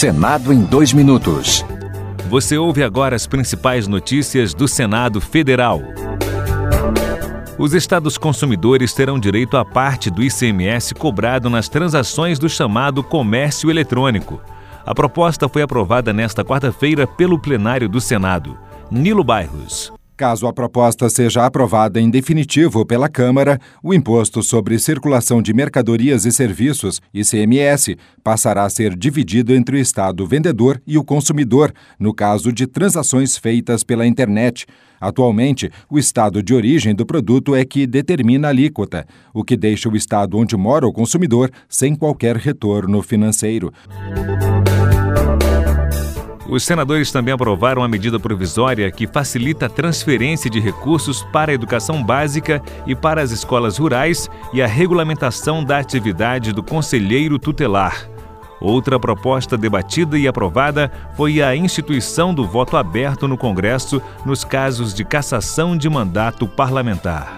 Senado em 2 minutos. Você ouve agora as principais notícias do Senado Federal. Os estados consumidores terão direito à parte do ICMS cobrado nas transações do chamado comércio eletrônico. A proposta foi aprovada nesta quarta-feira pelo plenário do Senado. Nilo Bairros. Caso a proposta seja aprovada em definitivo pela Câmara, o Imposto sobre Circulação de Mercadorias e Serviços, ICMS, passará a ser dividido entre o Estado vendedor e o consumidor, no caso de transações feitas pela internet. Atualmente, o estado de origem do produto é que determina a alíquota, o que deixa o estado onde mora o consumidor sem qualquer retorno financeiro. Os senadores também aprovaram a medida provisória que facilita a transferência de recursos para a educação básica e para as escolas rurais e a regulamentação da atividade do conselheiro tutelar. Outra proposta debatida e aprovada foi a instituição do voto aberto no Congresso nos casos de cassação de mandato parlamentar.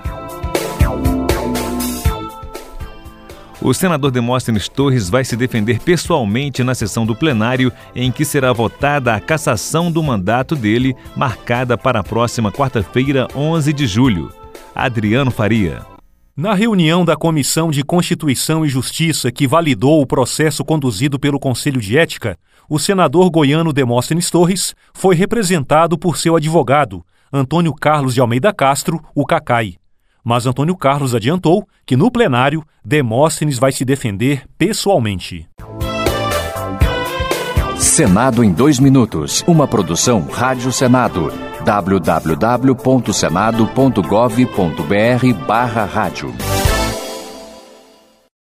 O senador Demóstenes Torres vai se defender pessoalmente na sessão do plenário em que será votada a cassação do mandato dele, marcada para a próxima quarta-feira, 11 de julho. Adriano Faria. Na reunião da Comissão de Constituição e Justiça que validou o processo conduzido pelo Conselho de Ética, o senador goiano Demóstenes Torres foi representado por seu advogado, Antônio Carlos de Almeida Castro, o Cacai. Mas Antônio Carlos adiantou que, no plenário, Demóstenes vai se defender pessoalmente. Senado em 2 minutos. Uma produção Rádio Senado. www.senado.gov.br/rádio